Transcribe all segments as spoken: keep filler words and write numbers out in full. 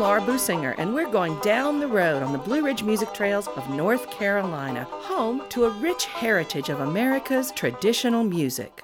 Laura Businger, and we're going down the road on the Blue Ridge Music Trails of North Carolina, home to a rich heritage of America's traditional music.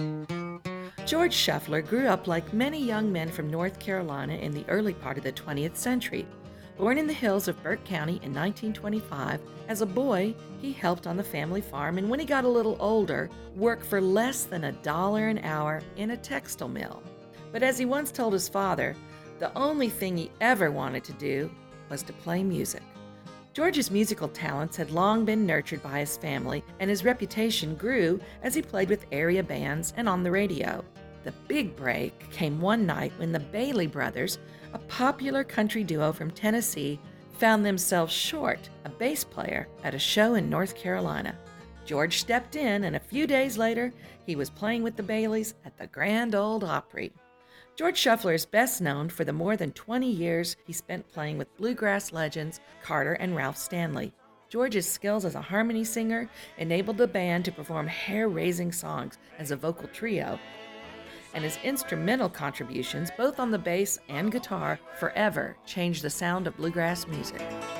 George Shuffler grew up like many young men from North Carolina in the early part of the twentieth century. Born in the hills of Burke County in nineteen twenty-five, as a boy, he helped on the family farm, and when he got a little older, worked for less than a dollar an hour in a textile mill. But as he once told his father, the only thing he ever wanted to do was to play music. George's musical talents had long been nurtured by his family, and his reputation grew as he played with area bands and on the radio. The big break came one night when the Bailey Brothers, a popular country duo from Tennessee, found themselves short a bass player at a show in North Carolina. George stepped in, and a few days later, he was playing with the Baileys at the Grand Ole Opry. George Shuffler is best known for the more than twenty years he spent playing with bluegrass legends Carter and Ralph Stanley. George's skills as a harmony singer enabled the band to perform hair-raising songs as a vocal trio, and his instrumental contributions, both on the bass and guitar, forever changed the sound of bluegrass music.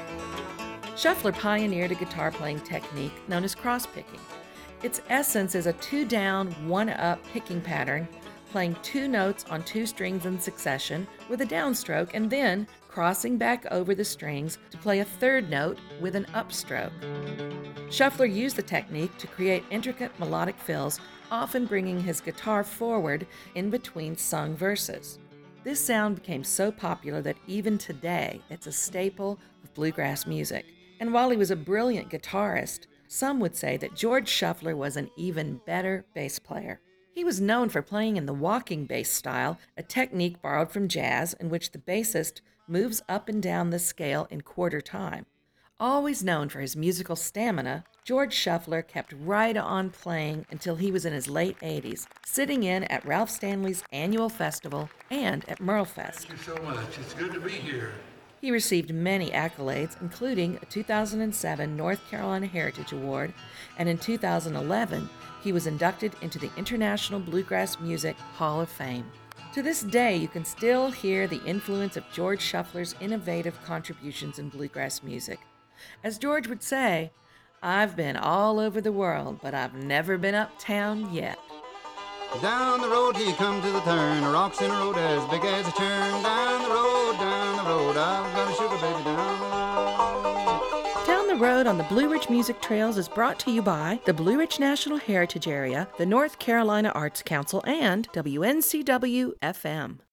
Shuffler pioneered a guitar-playing technique known as cross-picking. Its essence is a two-down, one-up picking pattern, playing two notes on two strings in succession with a downstroke and then crossing back over the strings to play a third note with an upstroke. Shuffler used the technique to create intricate melodic fills, often bringing his guitar forward in between sung verses. This sound became so popular that even today it's a staple of bluegrass music. And while he was a brilliant guitarist, some would say that George Shuffler was an even better bass player. He was known for playing in the walking bass style, a technique borrowed from jazz in which the bassist moves up and down the scale in quarter time. Always known for his musical stamina, George Shuffler kept right on playing until he was in his late eighties, sitting in at Ralph Stanley's annual festival and at Merlefest. Thank you so much. It's good to be here. He received many accolades, including a two thousand seven North Carolina Heritage Award, and in two thousand eleven, he was inducted into the International Bluegrass Music Hall of Fame. To this day, you can still hear the influence of George Shuffler's innovative contributions in bluegrass music. As George would say, "I've been all over the world, but I've never been uptown yet." Down the road till you come to the turn, a rocks in a road as big as a churn. Down the road, down the road, I've got a sugar baby down the road. Down the Road on the Blue Ridge Music Trails is brought to you by the Blue Ridge National Heritage Area, the North Carolina Arts Council, and W N C W F M.